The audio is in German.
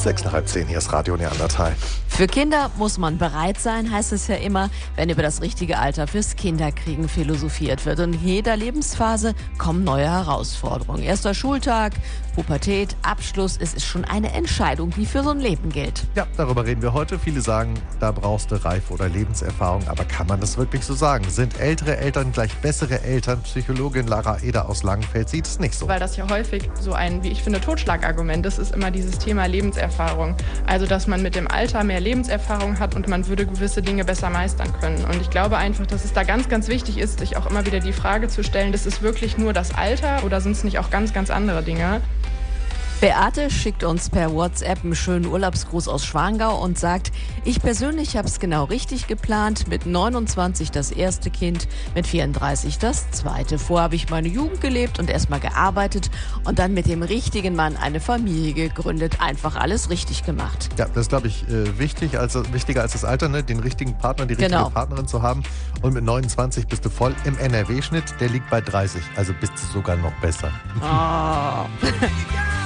6:30, hier ist Radio Neandertal. Für Kinder muss man bereit sein, heißt es ja immer, wenn über das richtige Alter fürs Kinderkriegen philosophiert wird. Und in jeder Lebensphase kommen neue Herausforderungen. Erster Schultag, Pubertät, Abschluss, es ist schon eine Entscheidung, die für so ein Leben gilt. Ja, darüber reden wir heute. Viele sagen, da brauchst du Reife oder Lebenserfahrung. Aber kann man das wirklich so sagen? Sind ältere Eltern gleich bessere Eltern? Psychologin Lara Eder aus Langenfeld sieht es nicht so. Weil das ja häufig so ein, wie ich finde, Totschlagargument ist, ist immer dieses Thema Lebenserfahrung. Also, dass man mit dem Alter mehr Lebenserfahrung hat und man würde gewisse Dinge besser meistern können. Und ich glaube einfach, dass es da ganz, ganz wichtig ist, sich auch immer wieder die Frage zu stellen, ist es wirklich nur das Alter oder sind es nicht auch ganz, ganz andere Dinge? Beate schickt uns per WhatsApp einen schönen Urlaubsgruß aus Schwangau und sagt, ich persönlich habe es genau richtig geplant, mit 29 das erste Kind, mit 34 das zweite. Vorher habe ich meine Jugend gelebt und erstmal gearbeitet und dann mit dem richtigen Mann eine Familie gegründet, einfach alles richtig gemacht. Ja, das ist, glaube ich, wichtiger als das Alter, ne? Den richtigen Partner, die richtige Partnerin zu haben. Und mit 29 bist du voll im NRW-Schnitt, der liegt bei 30, also bist du sogar noch besser. Oh.